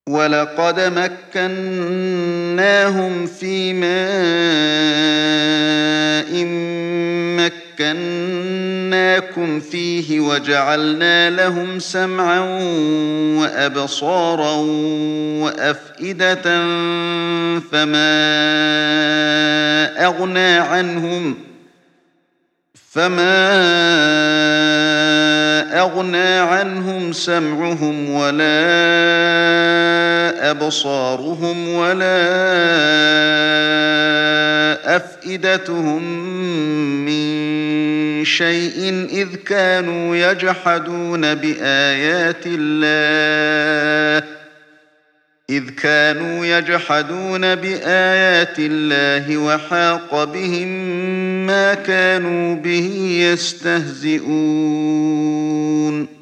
وَلَقَدْ مَكَّنَّاهُمْ فِي مَاءٍ مَّكَّنَّاكُمْ فِيهِ وَجَعَلْنَا لَهُمْ سَمْعًا وَأَبْصَارًا وَأَفْئِدَةً فَمَا أَغْنَىٰ عَنْهُمْ سَمْعُهُمْ وَلَا أَبْصَارُهُمْ وَلَا أَفْئِدَتُهُم مِّن شَيْءٍ إِذْ كَانُوا يَجْحَدُونَ بِآيَاتِ اللَّهِ وَحَاقَ بِهِم مَّا كَانُوا بِهِ يَسْتَهْزِئُونَ